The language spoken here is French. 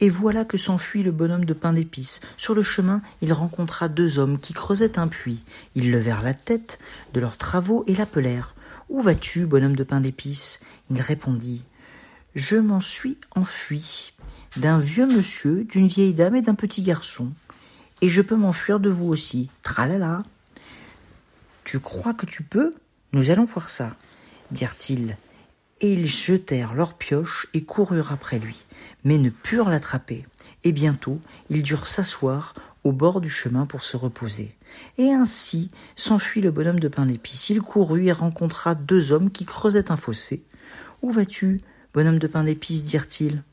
Et voilà que s'enfuit le bonhomme de pain d'épices. Sur le chemin, il rencontra 2 hommes qui creusaient un puits. Ils levèrent la tête de leurs travaux et l'appelèrent. « Où vas-tu, bonhomme de pain d'épices ?» Il répondit. « Je m'en suis enfui d'un vieux monsieur, d'une vieille dame et d'un petit garçon. Et je peux m'enfuir de vous aussi. Tralala !»« Tu crois que tu peux ? Nous allons voir ça, » dirent-ils. Et ils jetèrent leurs pioches et coururent après lui, mais ne purent l'attraper. Et bientôt, ils durent s'asseoir au bord du chemin pour se reposer. Et ainsi s'enfuit le bonhomme de pain d'épices. Il courut et rencontra 2 hommes qui creusaient un fossé. « Où vas-tu, bonhomme de pain d'épices ?» dirent-ils.